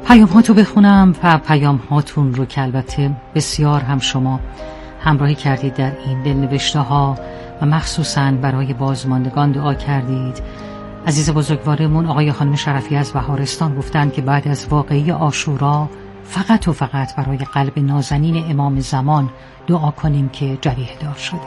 پیام هاتو بخونم و پیام هاتون رو که البته بسیار هم شما همراهی کردید در این دلنوشته ها و مخصوصاً برای بازماندگان دعا کردید. عزیز بزرگوارمون آقای خانم شرفی از بهارستان گفتن که بعد از واقعه عاشورا فقط و فقط برای قلب نازنین امام زمان دعا کنیم که جریح دار شده.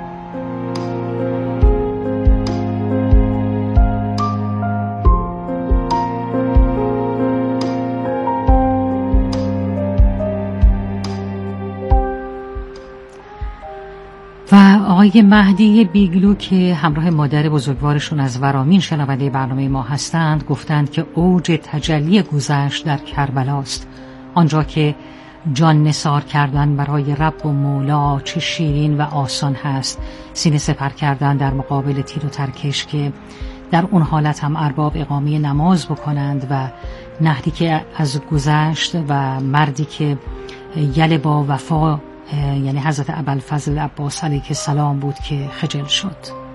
و آقای مهدی بیگلو که همراه مادر بزرگوارشون از ورامین شنونده برنامه ما هستند گفتند که اوج تجلی گذشت در کربلاست، آنجا که جان نثار کردن برای رب و مولا چه شیرین و آسان هست، سینه سپر کردن در مقابل تیر و ترکش که در اون حالت هم ارباب اقامه نماز بکنند و نهدی که از گذشت و مردی که یل با وفا یعنی حضرت ابوالفضل عباس علیه السلام بود که خجل شد.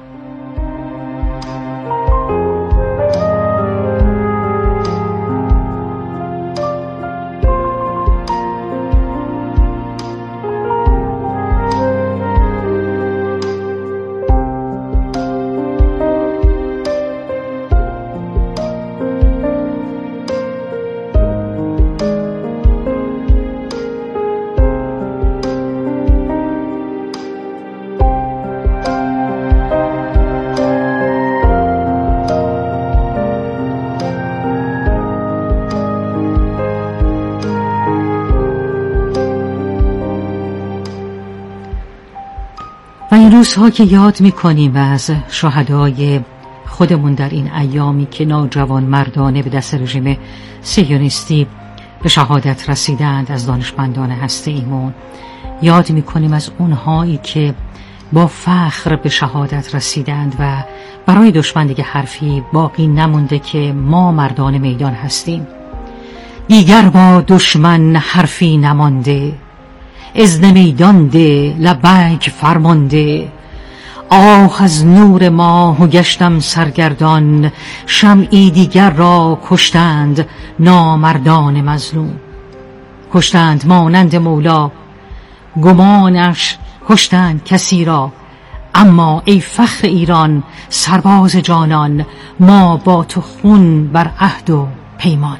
و این روزها که یاد میکنیم و از شهدای خودمون در این ایامی که نوجوان مردانه به دست رژیم صهیونیستی به شهادت رسیدند از دانشمندان هسته ایمون، یاد میکنیم از اونهایی که با فخر به شهادت رسیدند و برای دشمن دیگه حرفی باقی نمونده که ما مردان میدان هستیم. دیگر با دشمن حرفی نمانده، اذن میدان ده لبیک فرمانده. آه از نور ماه و گشتم سرگردان، شمعی دیگر را کشتند نامردان مظلوم. کشتند مانند مولا گمانش، کشتند کسی را، اما ای فخر ایران سرباز جانان، ما با تو خون بر عهد و پیمان.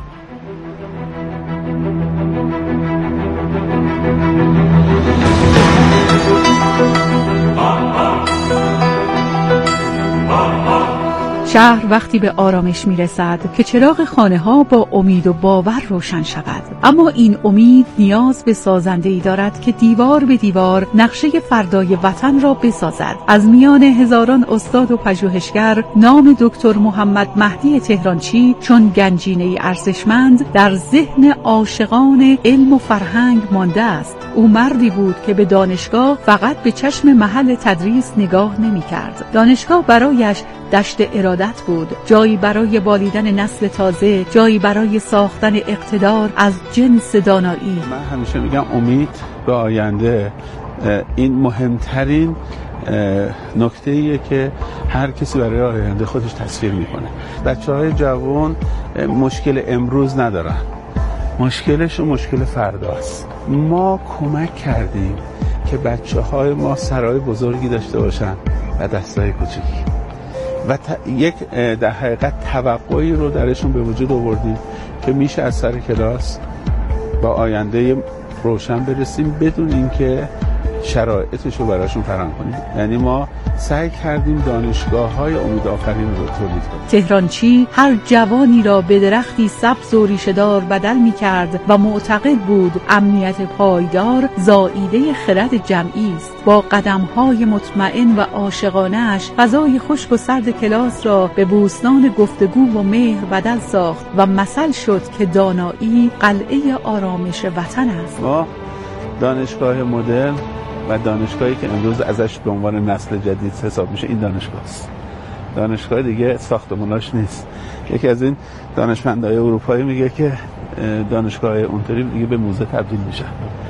شهر وقتی به آرامش میرسد که چراغ خانه ها با امید و باور روشن شود، اما این امید نیاز به سازنده‌ای دارد که دیوار به دیوار نقشه فردای وطن را بسازد. از میان هزاران استاد و پژوهشگر نام دکتر محمد مهدی تهرانچی چون گنجینه‌ای ارزشمند در ذهن عاشقان علم و فرهنگ مانده است. او مردی بود که به دانشگاه فقط به چشم محل تدریس نگاه نمی‌کرد. دانشگاه برایش دشت ارادت بود، جایی برای بالیدن نسل تازه، جایی برای ساختن اقتدار از جنس دانایی. من همیشه میگم امید به آینده این مهمترین نکته‌ایه که هر کسی برای آینده خودش تصویر میکنه. بچه‌های جوان مشکل امروز ندارن، مشکلشون مشکل فرداست. ما کمک کردیم که بچه‌های ما سرای بزرگی داشته باشن و دستای کوچیکی و یک در حقیقت توقعی رو درشون به وجود آوردیم که میشه از سر کلاس با آینده روشن برسیم بدون اینکه شرایطش رو براشون فراهم کنیم. یعنی ما سعی کردیم دانشگاه‌های امیدآفرین رو تولید کنیم. تهرانچی هر جوانی را به درختی سبز و ریشه‌دار بدل می‌کرد و معتقد بود امنیت پایدار زائیده خرد جمعی است. با قدم‌های مطمئن و عاشقانه‌اش فضای خشک و سرد کلاس را به بوستان گفتگو و مهر بدل ساخت و مثل شد که دانایی قلعه آرامش وطن است. ما دانشگاه مدرن و دانشگاهی که امروز ازش به عنوان نسل جدید حساب میشه این دانشگاه است. دانشگاه دیگه ساختماناش نیست. یکی از این دانشمندای اروپایی میگه که دانشگاه اونطوری دیگه به موزه تبدیل میشه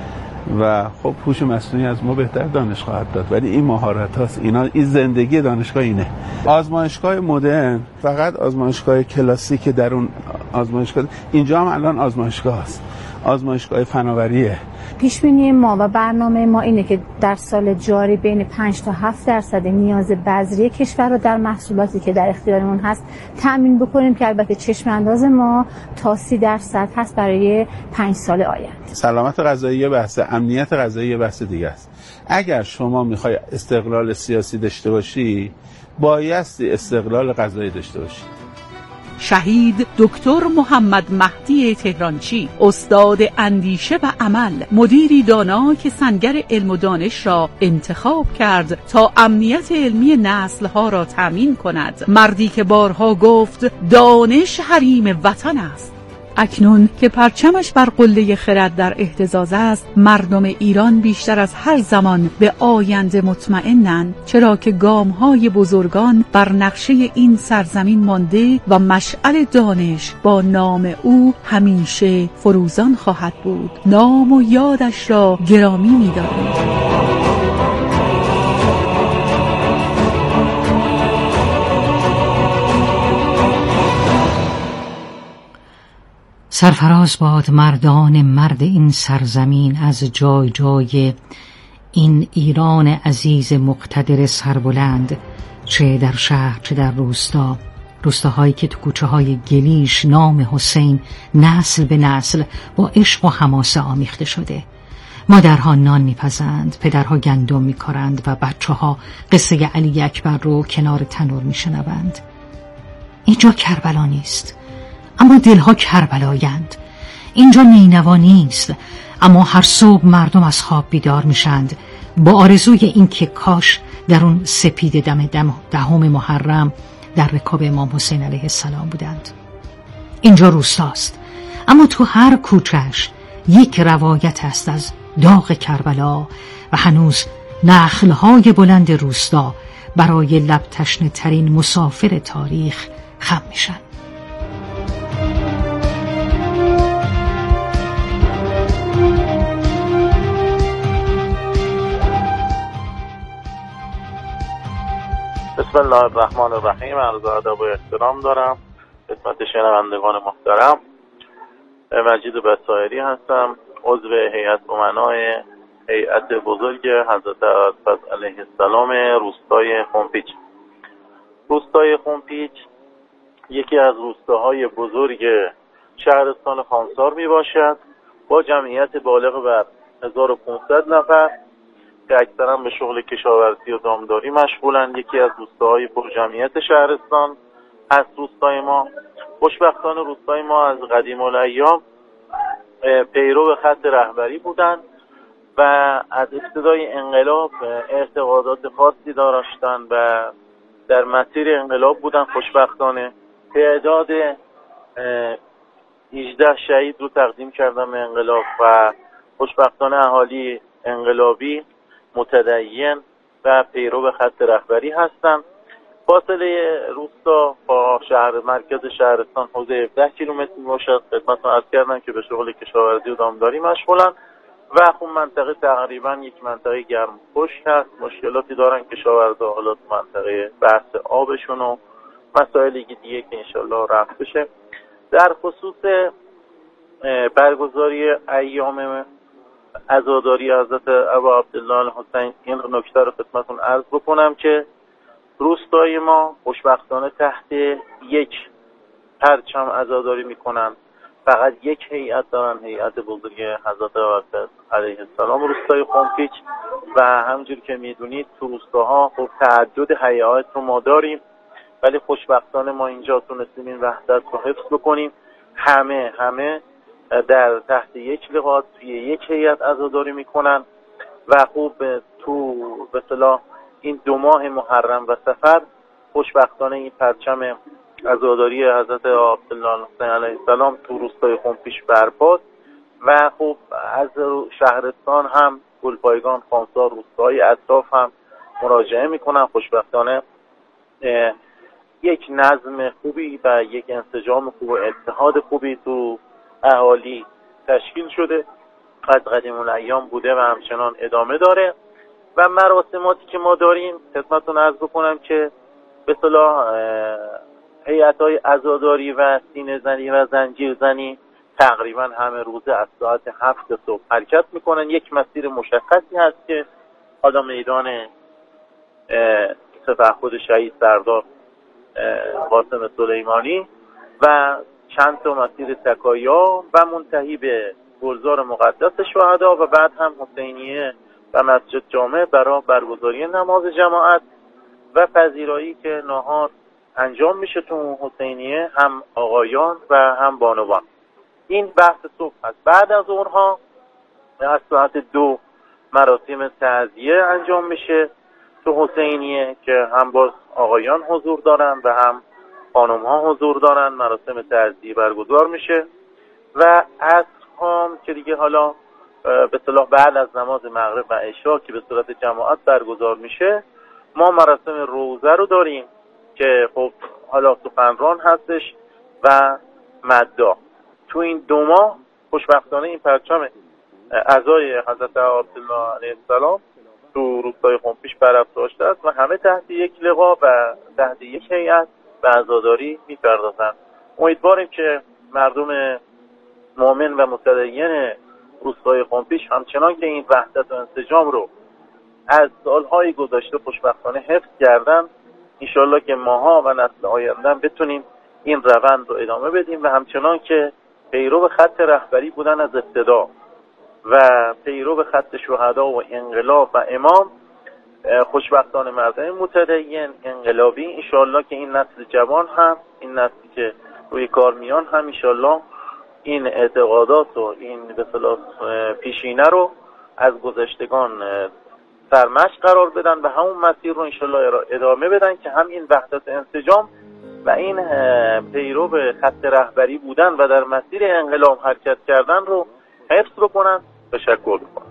و خب هوش مصنوعی از ما بهتر دانش خواهد داد، ولی این مهارت هاست، این زندگی دانشگاه اینه. آزمایشگاه مدرن فقط آزمایشگاه کلاسیک در اون آزمایشگاه اینجا هم الان آزمایشگاه است، آزمایشگاه فناوریه. پیشبینی ما و برنامه ما اینه که در سال جاری بین 5 تا 7% نیاز بذری کشور رو در محصولاتی که در اختیارمون هست تأمین بکنیم که البته چشم انداز ما تا 30% هست برای 5 سال آینده. سلامت غذایی بحث، امنیت غذایی بحث دیگه است. اگر شما میخوای استقلال سیاسی داشته باشی، بایستی استقلال غذایی داشته باشی. شهید دکتر محمد مهدی تهرانچی، استاد اندیشه و عمل، مدیری دانا که سنگر علم و دانش را انتخاب کرد تا امنیت علمی نسل‌ها را تأمین کند. مردی که بارها گفت دانش حریم وطن است. اکنون که پرچمش بر قله خرد در اهتزاز است، مردم ایران بیشتر از هر زمان به آینده مطمئنند، چرا که گام‌های بزرگان بر نقشه این سرزمین مانده و مشعل دانش با نام او همیشه فروزان خواهد بود. نام و یادش را گرامی می‌داریم. سرفراز باد مردان مرد این سرزمین از جای جای این ایران عزیز مقتدر سربلند، چه در شهر چه در روستاهایی که تو کوچه های گلیش نام حسین نسل به نسل با عشق و حماسه آمیخته شده. مادرها نان میپزند، پدرها گندم میکارند و بچه ها قصه علی اکبر رو کنار تنور میشنوند. اینجا کربلا نیست، اما دلها کربلایند. اینجا نینوا نیست، اما هر صبح مردم از خواب بیدار میشند با آرزوی این که کاش در اون سپید دهم محرم در رکاب امام حسین علیه السلام بودند. اینجا روستاست، اما تو هر کوچه‌اش یک روایت است از داغ کربلا و هنوز نخلهای بلند روستا برای لب تشنه ترین مسافر تاریخ خم میشن. بسم الله الرحمن الرحیم. عرض ادب و احترام دارم خدمت شنوندگان محترم. مجید بسایری هستم، عضو هیئت امنای هیئت بزرگ حضرت اعظم علیه السلام روستای خونپیچ. روستای خونپیچ یکی از روستاهای بزرگ شهرستان خانسار می باشد با جمعیت بالغ بر 1500 نفر که اکثرا به شغل کشاورزی و دامداری مشغولند. یکی از روستاهای پرجمعیت شهرستان هست روستای ما. خوشبختانه روستای ما از قدیم الایام پیرو خط رهبری بودند و از ابتدای انقلاب اعتقادات خاصی داشتند و در مسیر انقلاب بودند. خوشبختانه تعداد 18 شهید رو تقدیم کردن به انقلاب و خوشبختانه اهالی انقلابی متدین و پیرو خط رهبری هستند. فاصله روستا با شهر مرکز شهرستان حدود 17 کیلومتر میباشد. خدمتتون عرض کردم که به شغل کشاورزی و دامداری مشغولن و خب منطقه تقریبا یک منطقه گرم خشک هست. مشکلاتی دارن کشاورزا حالا تو منطقه بحث آبشون و مسائل دیگه که انشالله رفع بشه. در خصوص برگزاری ایام عزاداری حضرت ابا عبدالله الحسین این نکته رو خدمتتون عرض بکنم که روستای ما خوشبختانه تحت یک پرچم عزاداری میکنن. فقط یک هیئت دارن، هیئت بزرگ حضرت ابا علیه السلام روستای خونپیچ و همونجور که میدونید تو روستاها خب تعدد هیئات رو ما داریم، ولی خوشبختانه ما اینجا تونستیم این وحدت رو حفظ بکنیم. همه در تحت یک لواء توی یک هیئت عزاداری میکنن و خوب تو به اصطلاح این 2 ماه محرم و صفر خوشبختانه این پرچم عزاداری حضرت عبدالله الحسین علیه السلام تو روستای خونپیچ برپاست و خوب از شهرستان هم گلپایگان، خانسار، روستاهای اطراف هم مراجعه میکنن. خوشبختانه یک نظم خوبی و یک انسجام خوب و اتحاد خوبی تو اهالی تشکیل شده، از قدیم الایام بوده و همچنان ادامه داره. و مراسماتی که ما داریم خدمتتون عرض بکنم که به اصطلاح هیئت‌های عزاداری و سینه‌زنی و زنجیرزنی تقریبا همه روزه از ساعت 7 صبح حرکت میکنن. یک مسیر مشخصی هست که حالا میدان تفقد شهید سردار قاسم سلیمانی و چند تا مسیر تکایا و منتهی به گلزار مقدس شهدا و بعد هم حسینیه و مسجد جامع برای برگزاری نماز جماعت و پذیرایی که نهار انجام میشه تو حسینیه، هم آقایان و هم بانوان. این بحث صبح هست. بعد از اونها از ساعت 2 مراسم تعزیه انجام میشه تو حسینیه که هم باز آقایان حضور دارن و هم خانم ها حضور دارن. مراسم تعزیه برگزار میشه و عصر هم که دیگه حالا به اصطلاح بعد از نماز مغرب و عشا که به صورت جماعت برگزار میشه، ما مراسم روزه رو داریم که خب حالا سخنران هستش و مداح. تو این 2 ماه خوشبختانه این پرچم عزای حضرت عبدالله علیه السلام تو روستای خمپیش برافراشته است و همه تحت یک لوا و تحت یک هیئت به عزاداری می‌پردازند. امیدواریم که مردم مؤمن و متدین روستای خمپیش همچنان که این وحدت و انسجام رو از سالهای گذشته خوشبختانه حفظ کردن، انشالله که ماها و نسل آینده بتونیم این روند رو ادامه بدیم و همچنان که پیرو خط رهبری بودن از ابتدا و پیرو خط شهدا و انقلاب و امام، خوشبختانه مردم متدین انقلابی، انشالله که این نسل جوان هم، این نسلی که روی کار میان هم انشالله این اعتقادات و این به اصطلاح پیشینه رو از گذشتگان سرمشق قرار بدن و همون مسیر رو انشالله ادامه بدن که هم این وحدت انسجام و این پیرو به خط رهبری بودن و در مسیر انقلاب حرکت کردن رو حفظ بکنن، تشکر بکنن.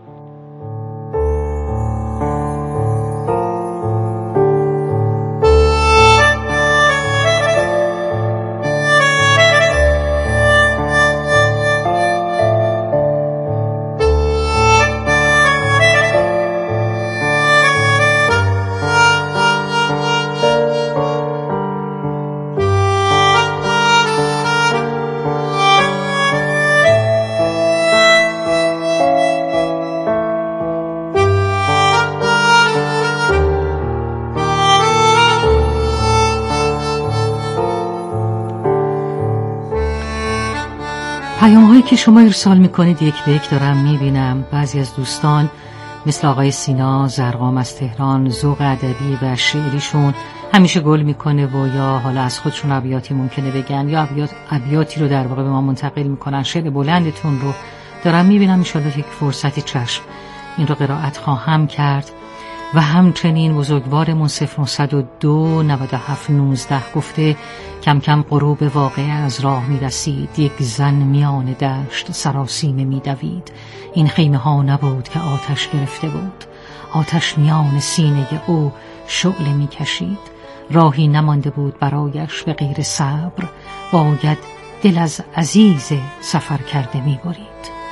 پیام‌هایی که شما ارسال می‌کنید یک به یک دارم می‌بینم. بعضی از دوستان مثل آقای سینا زرقام از تهران ذوق ادبی و شعریشون همیشه گل می‌کنه و یا حالا از خودشون ابیاتی ممکنه بگن یا ابیاتی رو در واقع به ما منتقل می‌کنن. شعر بلندتون رو دارم می‌بینم. ان شاءالله یک فرصتی چشم این رو قرائت خواهم کرد. و همچنین بزرگوارمون 0902 97 19 گفته کم کم غروب واقعه از راه می رسید، یک زن میان دشت سراسیمه می دوید. این خیمه ها نبود که آتش گرفته بود، آتش میان سینه او شعله می کشید. راهی نمانده بود برایش به غیر صبر، باید دل از عزیز سفر کرده می برید.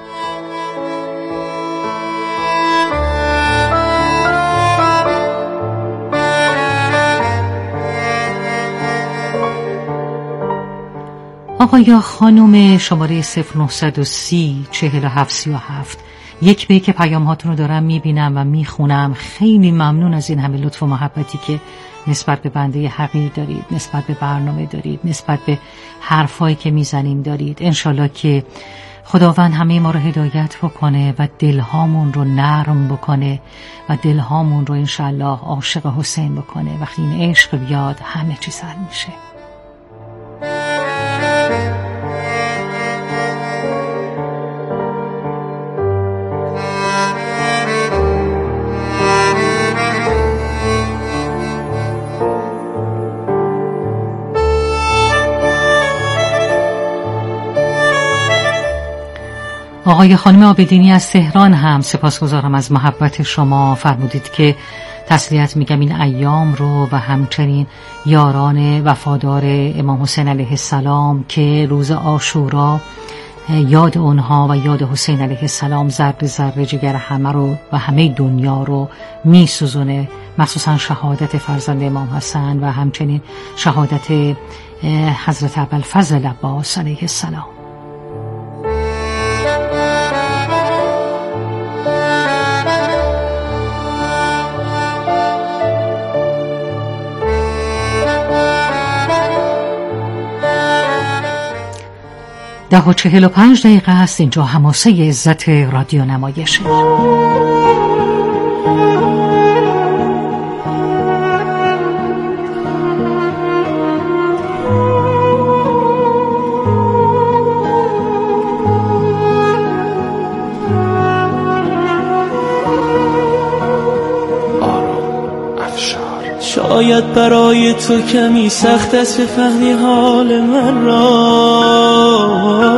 آقا یا خانم شماره 0930 4737 یک به یک پیام هاتون رو دارم میبینم و میخونم. خیلی ممنون از این همه لطف و محبتی که نسبت به بنده حقیر دارید، نسبت به برنامه دارید، نسبت به حرفایی که میزنیم دارید. انشالله که خداوند همه ما رو هدایت بکنه و دلهامون رو نرم بکنه و دلهامون رو انشالله عاشق حسین بکنه. وقتی این عشق بیاد همه چیز حل میشه. آقای خانم عابدینی از تهران هم سپاسگزارم از محبت شما. فرمودید که تسلیت میگم این ایام رو و همچنین یاران وفادار امام حسین علیه السلام که روز عاشورا یاد اونها و یاد حسین علیه السلام ذره ذره جگر همه رو و همه دنیا رو میسوزونه، مخصوصا شهادت فرزند امام حسن و همچنین شهادت حضرت ابوالفضل عباس علیه السلام. ده و 45 دقیقه است. اینجا حماسه عزت رادیو نمایشه. شاید برای تو کمی سخت است بفهمی حال من را،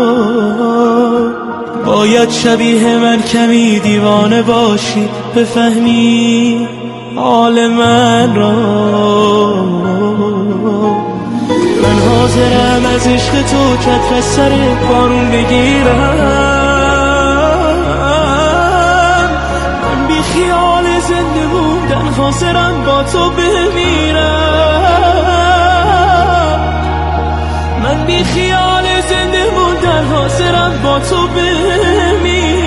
باید شبیه من کمی دیوانه باشی بفهمی حال من را. من حاضرم از عشق تو کتف از سر بارون بگیرم، من بی خیال زنده موندن حاضرم با تو بمیرم، من بی خیال زنده موندن حاضرم با تو بمیرم.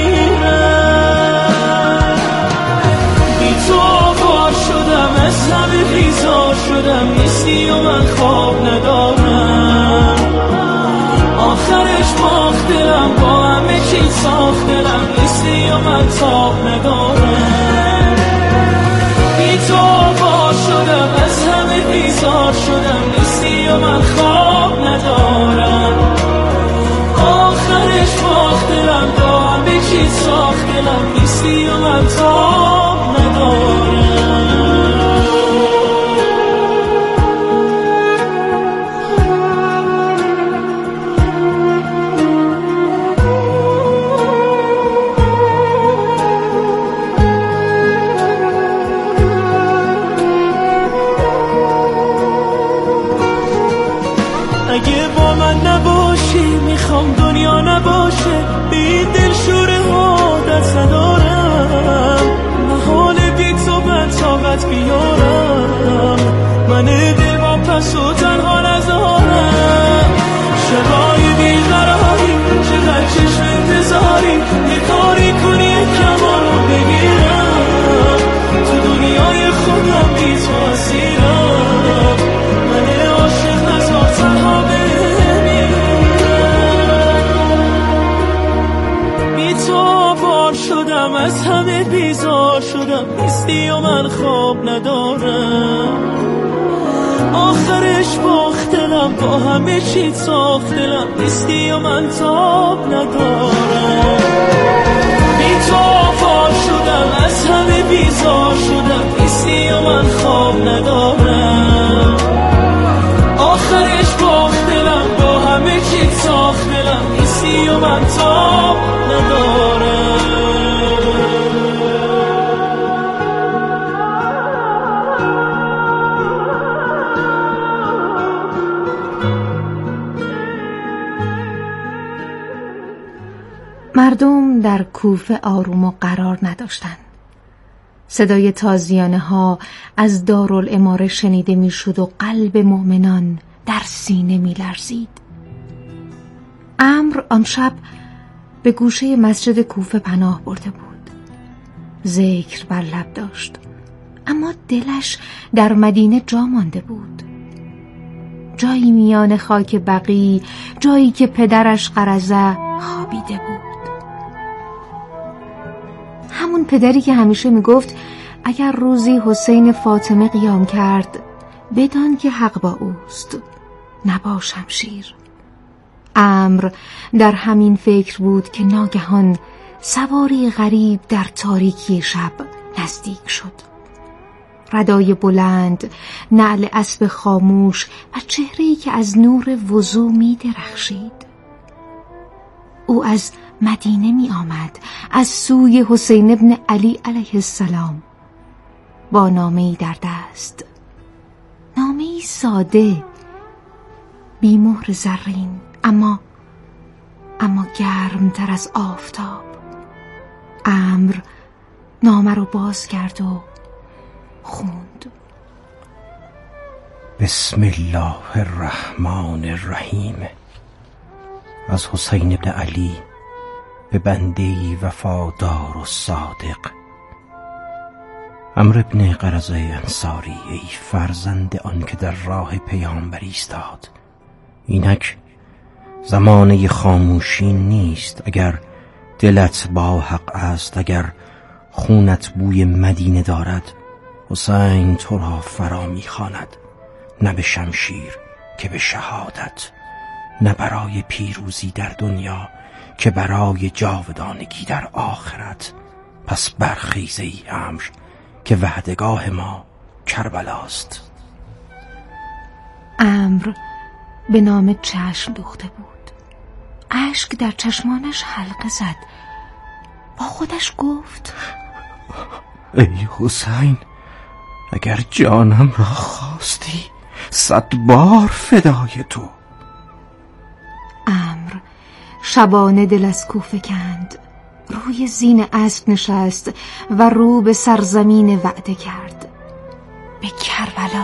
بی تو آوار شدم، از همه بیزار شدم، نیستی و من خواب ندارم، آخرش باخت دلم، با همه چی ساخت دلم، نیستی و من تاب ندارم. بی تو آوار شدم، از همه بیزار شدم، نیستی و من خواب ندارم، آخرش باخت دلم، با همه چی ساخت دلم، نیستی و من تاب ندارم. اگه با من نباشی میخوام دنیا نباشه، بی دل شوره ها دست ندارم، حال بی تو من طاقت بیارم، من دل با پس و تنها نذارم، شبای بیقراری چقدر چشم انتظاری، یه کاری کنی یه کمان رو بگیرم، تو دنیای خودم بی تو اسیرم، من عاشق نذار تنها بمیرم. بی تو آوار شدم، از همه بیزار شدم، نیستی و من خواب ندارم، آخرش باخت دلم، با همه چی ساخت دلم، نیستی و من تاب ندارم. بی تو آوار شدم، از همه بیزار شدم، نیستی و من خواب ندارم، آخرش باخت دلم، با همه چی ساخت دلم، نیستی و من تاب ندارم. مردم در کوفه آروم و قرار نداشتند. صدای تازیانه ها از دارالاماره شنیده میشد و قلب مؤمنان در سینه می لرزید. عمرو آن شب به گوشه مسجد کوفه پناه برده بود. ذکر بر لب داشت، اما دلش در مدینه جا مانده بود. جایی میان خاک بقیع، جایی که پدرش قرضه خوابیده بود. همون پدری که همیشه میگفت اگر روزی حسین فاطمه قیام کرد بدان که حق با اوست، نباش شمشیر. عمرو در همین فکر بود که ناگهان سواری غریب در تاریکی شب نزدیک شد. ردای بلند، نعل اسب خاموش و چهره‌ای که از نور وضو می درخشید. او از مدینه می آمد، از سوی حسین ابن علی علیه السلام، با نامه‌ای در دست، نامه‌ای ساده، بی مهر زرین، اما گرمتر از آفتاب. امر نامه رو باز کرد و خوند: بسم الله الرحمن الرحیم. از حسین ابن علی به بنده‌ای وفادار و صادق. عمرو ابن قرظه انصاری، ای فرزند آن که در راه پیامبر ایستاد، اینک زمانه خاموشی نیست. اگر دلت با حق است، اگر خونت بوی مدینه دارد، حسین تو را فرا می‌خواند، نه به شمشیر که به شهادت، نه برای پیروزی در دنیا که برای جاودانگی در آخرت. پس برخیز ای عمرو که وعدگاه ما کربلاست. عمرو به نام چشم دوخته بود. اشک در چشمانش حلقه زد. با خودش گفت: ای حسین، اگر جانم را خواستی 100 بار فدای تو. عمرو شبانه دل از کوفه کند، روی زین اسب نشست و رو به سرزمین وعده کرد، به کربلا.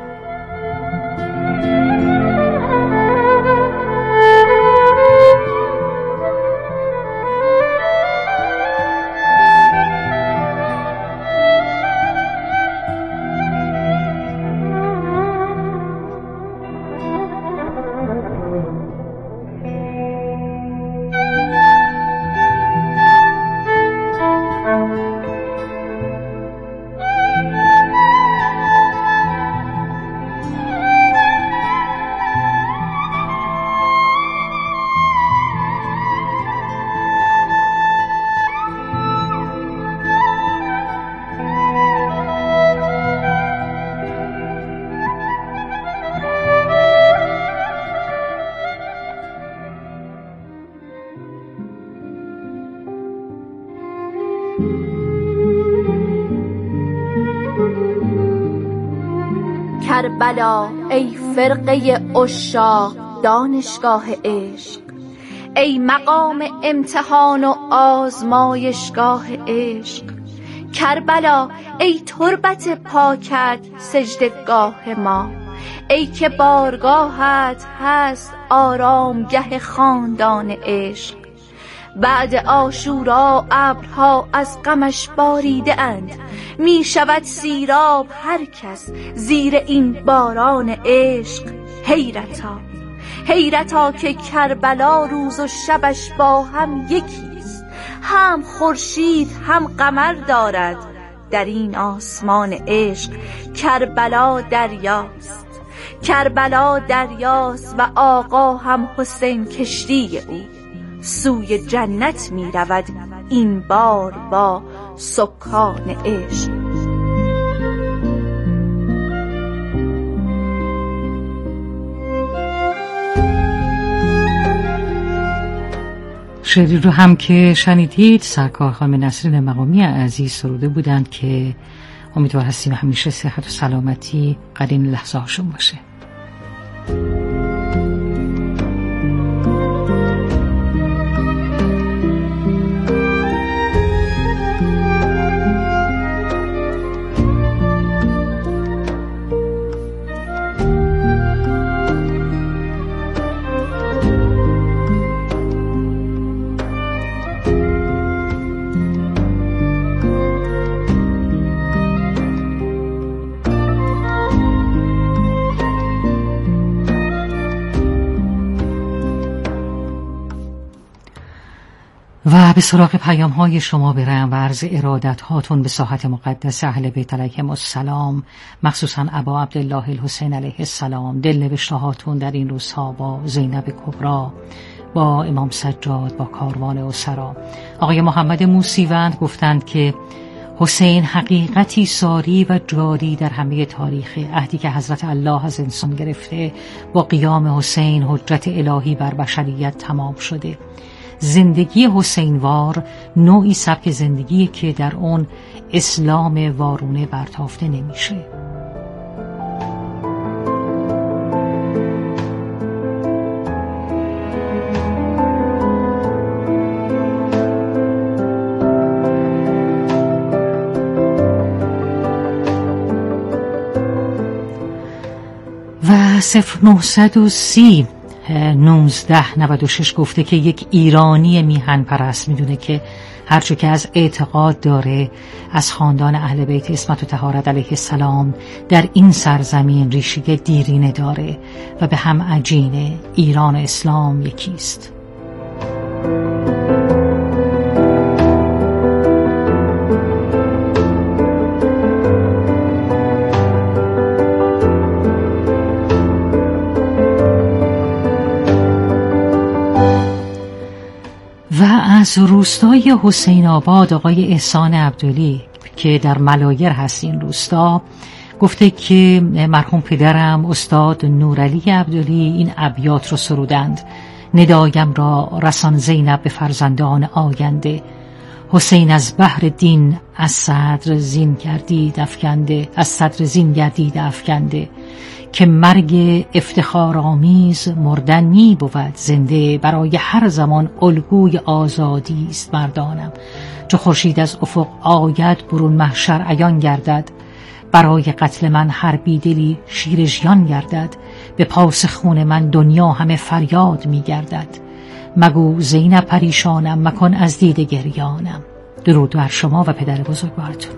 کربلا ای فرقه عشاق دانشگاه عشق، ای مقام امتحان و آزمایشگاه عشق. کربلا ای تربت پاکت سجدگاه ما، ای که بارگاهت هست آرامگه خاندان عشق. بعد عاشورا ابرها از غمش باریده اند، می شود سیراب هر کس زیر این باران عشق. حیرتا حیرتا که کربلا روز و شبش با هم یکیست، هم خورشید هم قمر دارد در این آسمان عشق. کربلا دریاست، کربلا دریاست و آقا هم حسین کشتی او. سوی جنت می رود این بار با سکان عشق. شعری رو هم که شنیدید سرکار خانم نسرین مقامی عزیز سروده بودند که امیدوار هستیم همیشه صحت و سلامتی قرین لحظه هاشون باشه. و به سراغ پیام های شما برم و عرض ارادت هاتون به ساحت مقدس اهل بیت علیهم السلام، مخصوصا ابا عبدالله الحسین علیه السلام. دل نوشته هاتون در این روزها با زینب کبرا، با امام سجاد، با کاروان اسرا. آقای محمد موسیوند گفتند که حسین حقیقتی ساری و جاری در همه تاریخ. عهدی که حضرت الله از انسان گرفته، با قیام حسین حجت الهی بر بشریت تمام شده. زندگی حسینوار نوعی سبک زندگی که در اون اسلام وارونه برتافته نمیشه. و 0930 1996 گفته که یک ایرانی میهن پرست میدونه که هرچه که از اعتقاد داره از خاندان اهل بیت عصمت و طهارت علیه السلام در این سرزمین ریشه دیرینه داره و به هم عجینه. ایران و اسلام یکیست. و از روستای حسین آباد آقای احسان عبدلی که در ملایر هست این روستا گفته که مرحوم پدرم استاد نورعلی عبدلی این ابیات رو سرودند: ندایم را رسان زینب به فرزندان آینده، حسین از بحر دین از صدر زین گردید افکنده، که مرگ افتخارآمیز مردن می بود زنده، برای هر زمان الگوی آزادی است مردانم، چو خورشید از افق آید برون محشر عیان گردد، برای قتل من هر بیدلی شیر ژیان گردد، به پاس خون من دنیا همه فریاد می گردد، مگو زینب پریشانم مکن از دید گریانم. درود بر شما و پدر بزرگوارتون.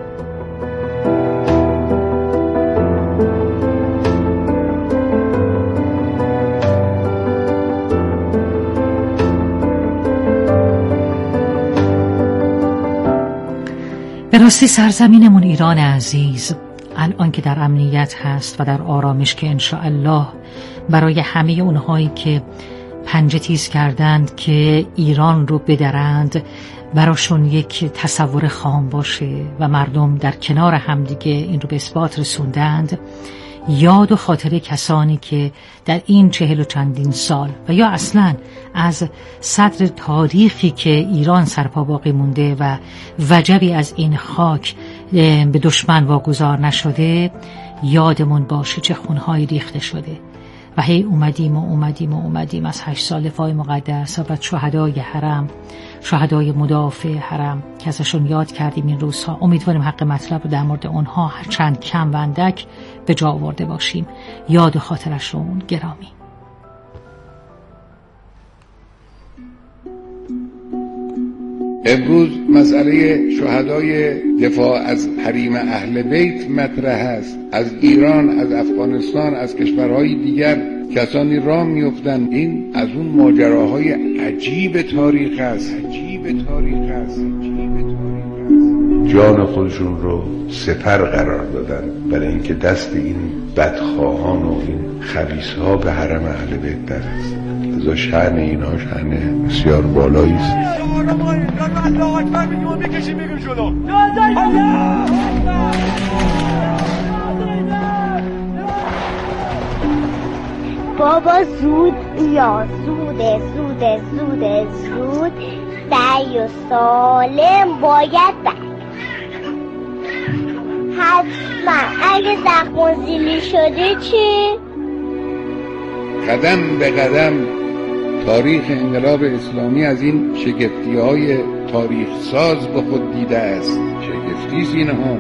به راستی سرزمینمون ایران عزیز الان که در امنیت هست و در آرامش که انشاءالله برای همه اونهایی که پنجه تیز کردند که ایران رو بدرند براشون یک تصور خام باشه و مردم در کنار همدیگه این رو به اثبات رسوندند، یاد و خاطره کسانی که در این 40 و چندین سال و یا اصلاً از صدر تاریخی که ایران سرپا باقی مونده و وجبی از این خاک به دشمن واگذار نشده یادمون باشه چه خونهایی ریخته شده و هی اومدیم از 8 سال دفاع مقدس و بعد شهدای حرم، شهدای مدافع حرم که ازشون یاد کردیم این روزها. امیدواریم حق مطلب رو در مورد اونها هرچند کم و اندک به جا آورده باشیم. یاد و خاطرشون گرامی. امروز مسئله شهدای دفاع از حریم اهل بیت مطرح است. از ایران، از افغانستان، از کشورهای دیگر کسانی راه میافتند. این از اون ماجراهای عجیب تاریخ است. جان خودشون رو سپر قرار دادن برای اینکه دست این بدخواهان و این خبیثها به حرم اهل بیت نرسه. لذا شأن اینا شأن بسیار بالایی است. بابا زود یا زود سعی و سالم باید حتما اگه زخم زیلی شده چی؟ قدم به قدم تاریخ انقلاب اسلامی از این شگفتی‌های تاریخ ساز به خود دیده است. شگفتی اینها.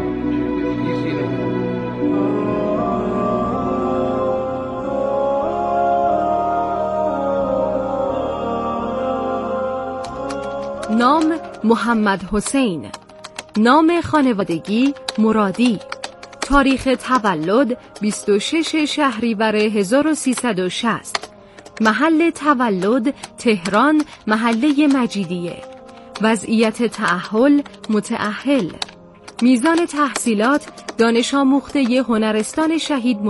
نام محمد حسین، نام خانوادگی مرادی، تاریخ تولد 26 شهریور 1360، محل تولد تهران محله مجیدیه، وضعیت تأهل متأهل، میزان تحصیلات دانش آموخته هنرستان شهید